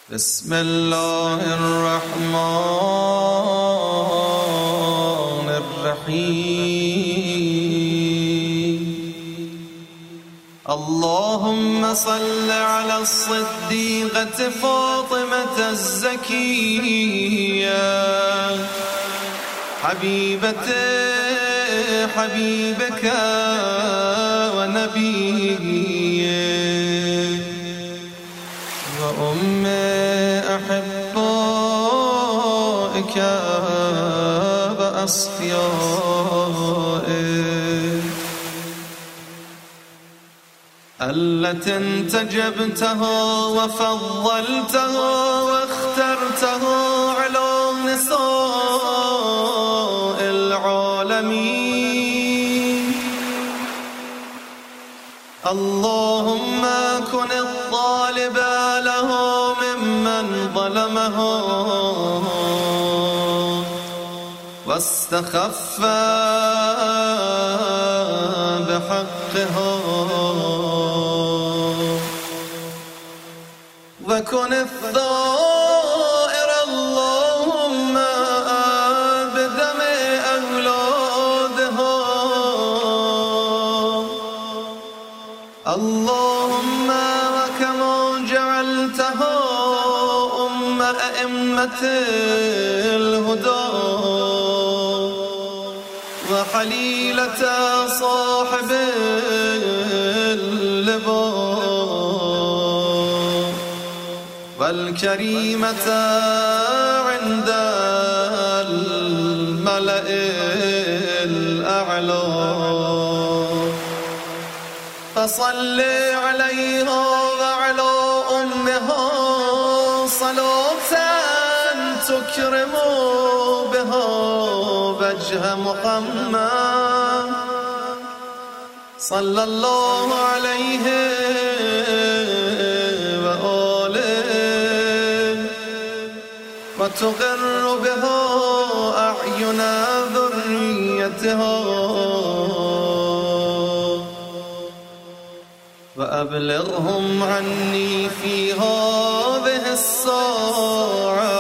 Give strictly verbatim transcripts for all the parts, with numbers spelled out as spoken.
بسم الله الرحمن الرحيم. اللهم صل على الصديقة فاطمة الزكية حبيبة حبيبك ونبيك وأم أحبائك وأصفيائك التي انتجبتها وفضلتها واخترتها على نساء العالمين. اللهم كن الطالب لها ممن ظلمها واستخف بحقها، وكن الثائر اللهم بدم أولادها. اللهم وكما جعلتها أم أئمة الهدى وحليلة صاحب اللواء والكريمة عند الملأ الأعلى، فصل عليها وعلى أمها صلاة تكرم بها وجه محمد صلى الله عليه وآله، وتقر بها أعين ذريتها، وأبلغهم عني في هذه الساعة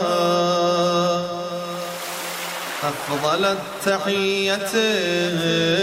أفضل التحية